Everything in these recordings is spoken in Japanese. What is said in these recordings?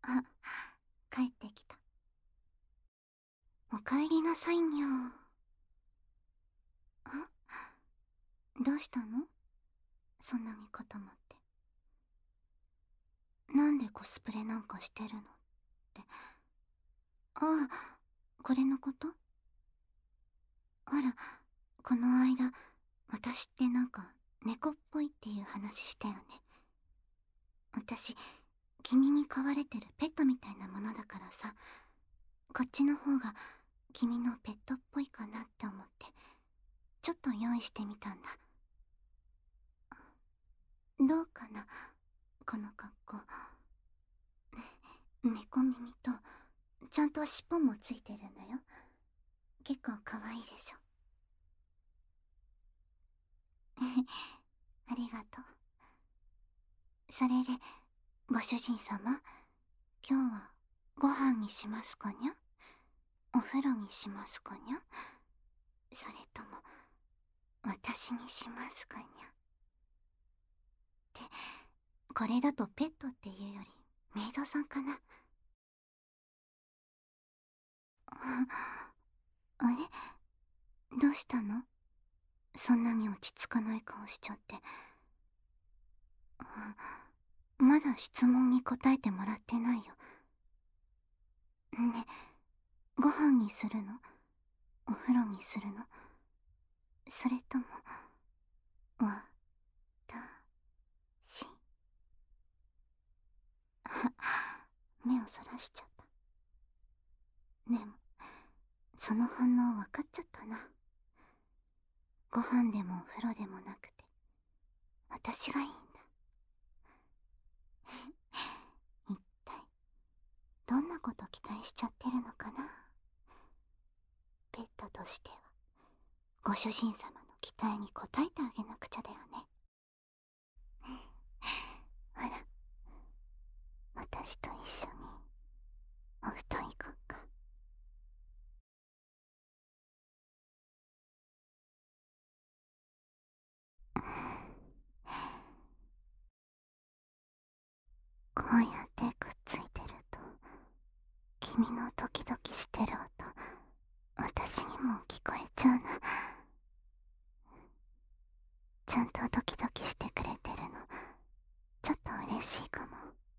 あ、帰ってきた。おかえりなさいにゃ。あ、どうしたの？そんなに固まって。なんでコスプレなんかしてるのって。ああ、これのこと？あら、この間、私ってなんか猫っぽいっていう話したよね。私、君に飼われてるペットみたいなものだからさ、こっちの方が君のペットっぽいかなって思って、ちょっと用意してみたんだ。どうかな、この格好。猫耳と、ちゃんと尻尾もついてるんだよ。結構可愛いでしょ。ありがとう。それで、ご主人様、今日はご飯にしますかにゃ？お風呂にしますかにゃ？それとも、私にしますかにゃ？って、これだとペットっていうより、メイドさんかな。あれ、どうしたの？そんなに落ち着かない顔しちゃって。まだ質問に答えてもらってないよ。ね、ご飯にするの？お風呂にするの？それとも、わ、た、し。目をそらしちゃった。でも、その反応分かっちゃったな。ご飯でもお風呂でもなくて、私がいいんだ。一体、どんなこと期待しちゃってるのかな。ペットとしては、ご主人様の期待に応えてあげなくちゃだよね。ほら、私と一緒にお布団行こうか。こうやってくっついてると、君のドキドキしてる音、私にも聞こえちゃうな。ちゃんとドキドキしてくれてるの、ちょっと嬉しいかも。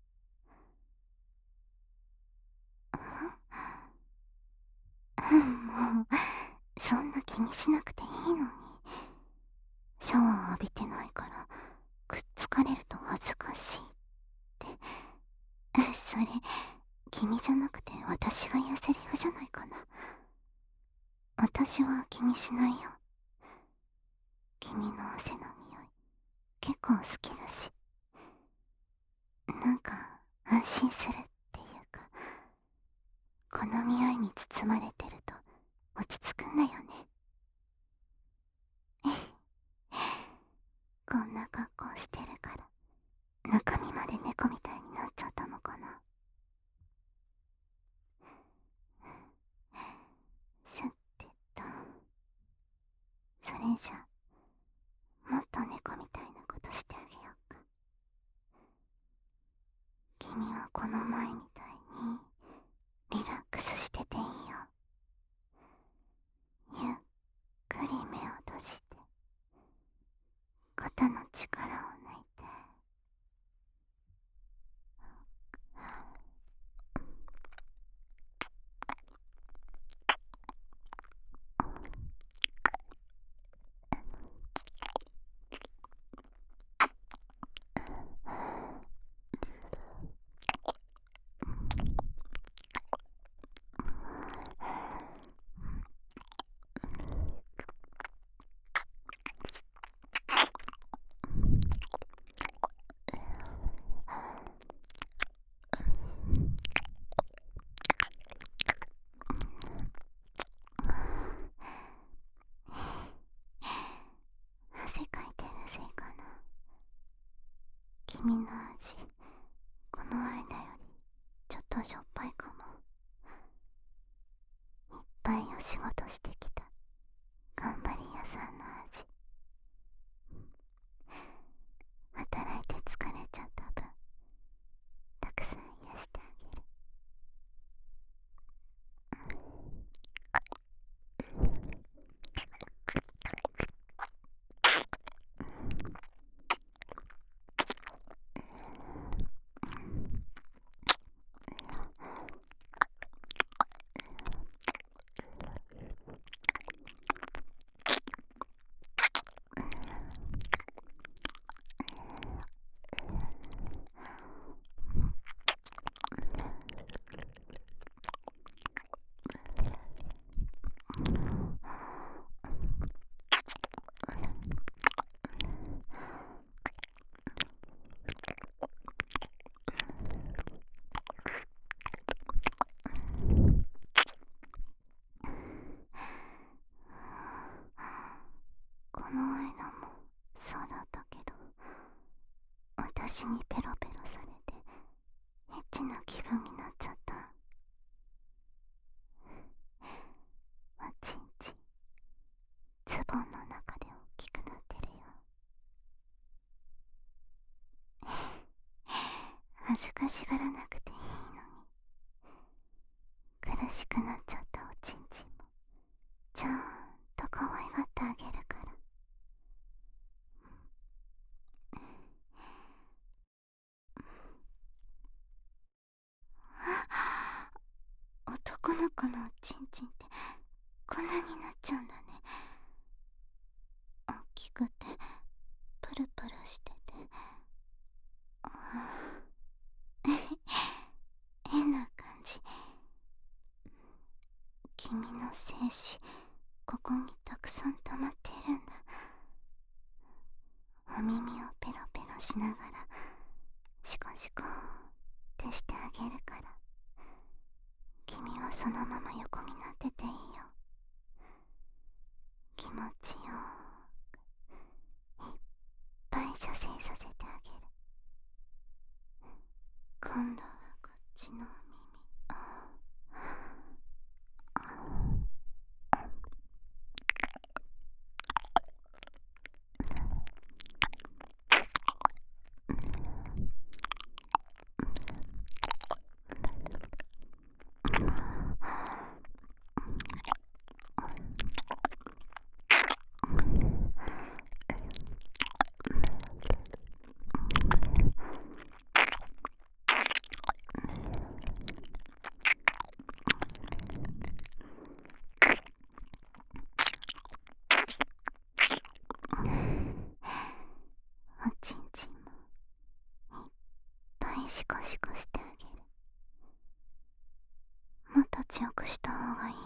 もう、そんな気にしなくていいのに。シャワー浴びてないから、くっつかれると恥ずかしいって。それ、君じゃなくて私が言うセリフじゃないかな。私は気にしないよ。君の汗の匂い、結構好きだし。なんか、安心するっていうか、この匂いに包まれてると落ち着くんだよね。こんな格好してるから中身まで猫みたいになっちゃったのかな。さてと、それじゃもっと猫みたいなことしてあげようか。君はこの前みたいにリラックスしてていいよ。ゆっくり目を閉じて、肩の力を抜いて、汗かいてるせいかな。君の味、この間よりちょっとしょっぱいかも。いっぱいお仕事してきた頑張り屋さんの味。働いて疲れちゃった分、たくさん癒してあげる。 ちにペロペロされてエッチな気分になっちゃった。おちんちんズボンの中で大きくなってるよ。恥ずかしがらなくていいのに、苦しくなっちゃったおちんちんもちゃんと可愛がってあげるから。男の子のおちんちんってこんなになっちゃうんだね。大きくてプルプルしてて、変な感じ。君の精子ここにたくさん溜まっているんだ。お耳をペロペロしながらシコシコってしてあげるから、君はそのまま横になってていいよ。気持ちよーくいっぱい射精させてあげる。今度はこっちのお耳。おちんちんもいっぱいシコシコしてあげる。もっと強くした方がいい。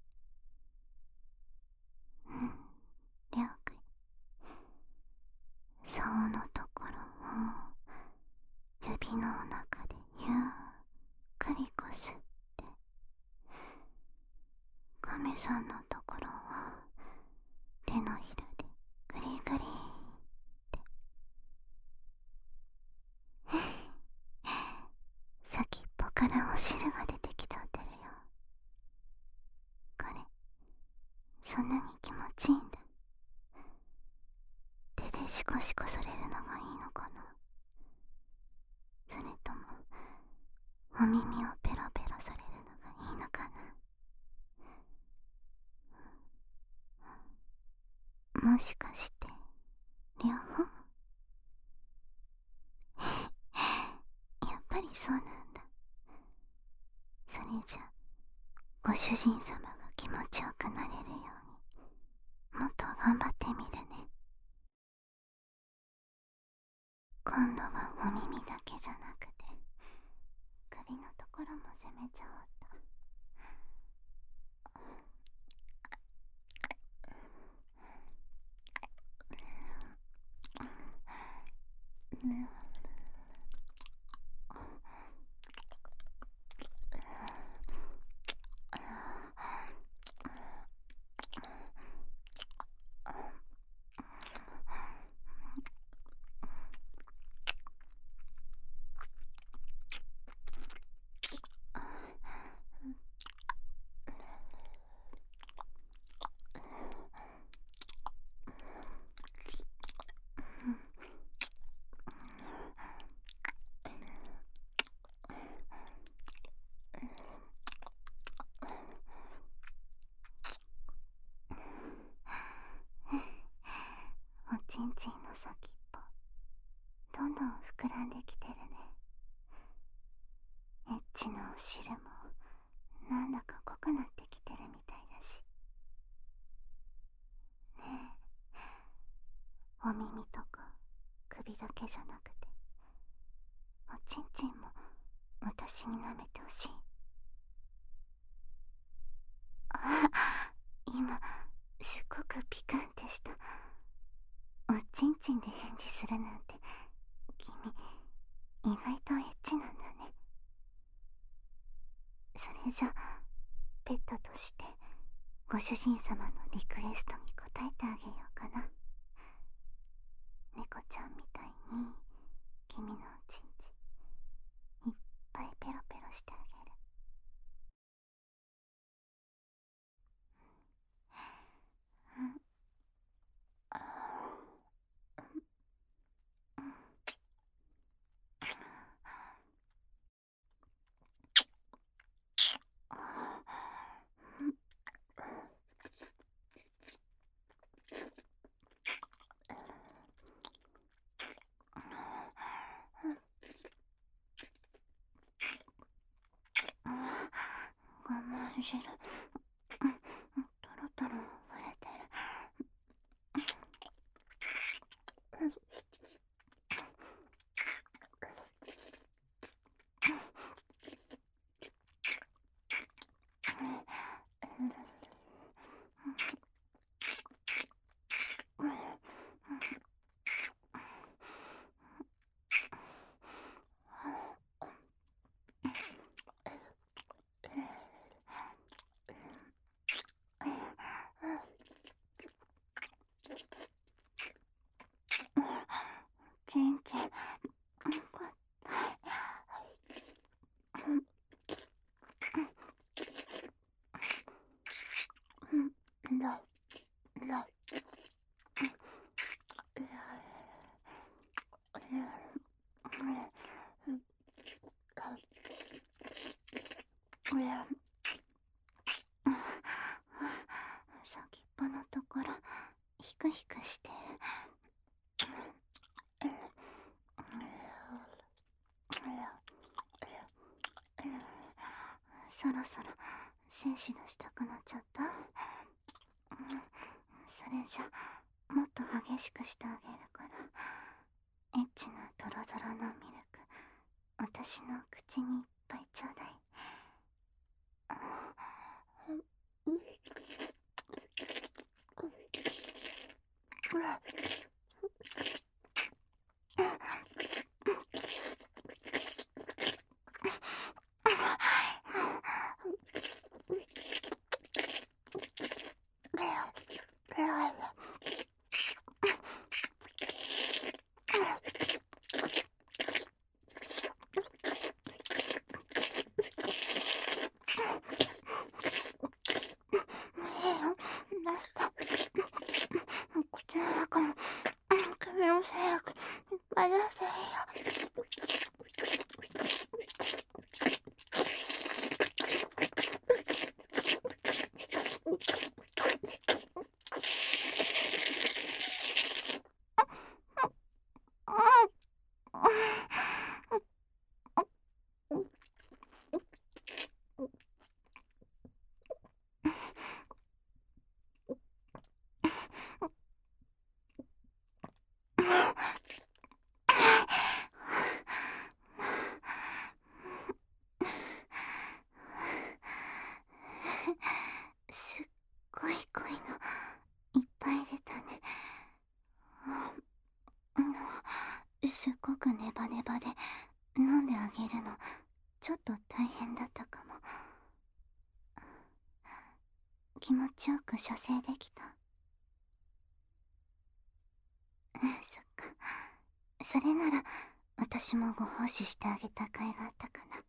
了解。竿のところを指の中でゆっくりこすって、亀さんのところは手のひらでグリグリって先っぽからお汁が出てきちゃってるよ。これそんなに気持ちいいんだ。手でシコシコされるのがいいのかな、それともお耳をペロペロされるのがいいのかな。もしかして両方やっぱりそうなんだ。それじゃご主人様が気持ちよくなれるようにもっと頑張ってみるね。今度はお耳だけじゃなくて首のところも攻めちゃおうと。おちんちんの先っぽどんどん膨らんできてるね。エッチなお汁もなんだか濃くなってきてるみたいだしね。えお耳とか首だけじゃなくておちんちんも私に舐めてほしい。あ、今すっごくピクンってした。おちんちんで返事するなんて君意外とエッチなんだね。それじゃペットとしてご主人様のリクエストに応えてあげようかな。猫ちゃんみたいに君のお汁トロトロ割れてる。全然先っぽのところヒクヒクしてる。そろそろ精子出したくなっちゃった。それじゃもっと激しくしてあげるから、エッチなドロドロのミルク私の口にいっぱいちょうだい。口の中も首の精薬いっぱい出していいよ。すっごい濃いのいっぱい出たね。すっごくネバネバで飲んであげるのちょっと大変だったかも。気持ちよく射精できた？そっか。それなら私もご奉仕してあげた甲斐があったかな。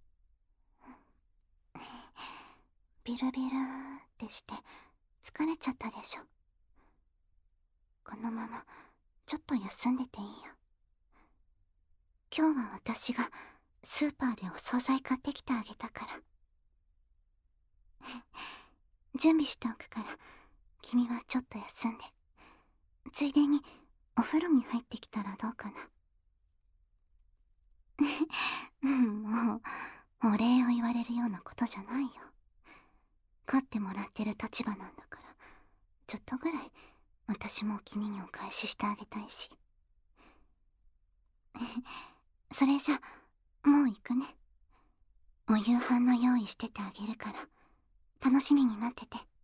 ビルビルってして疲れちゃったでしょ。このままちょっと休んでていいよ。今日は私がスーパーでお惣菜買ってきてあげたから準備しておくから、君はちょっと休んで、ついでにお風呂に入ってきたらどうかな。もうお礼を言われるようなことじゃないよ。飼ってもらってる立場なんだから、ちょっとぐらい私も君にお返ししてあげたいし。それじゃもう行くね。お夕飯の用意しててあげるから楽しみに待ってて。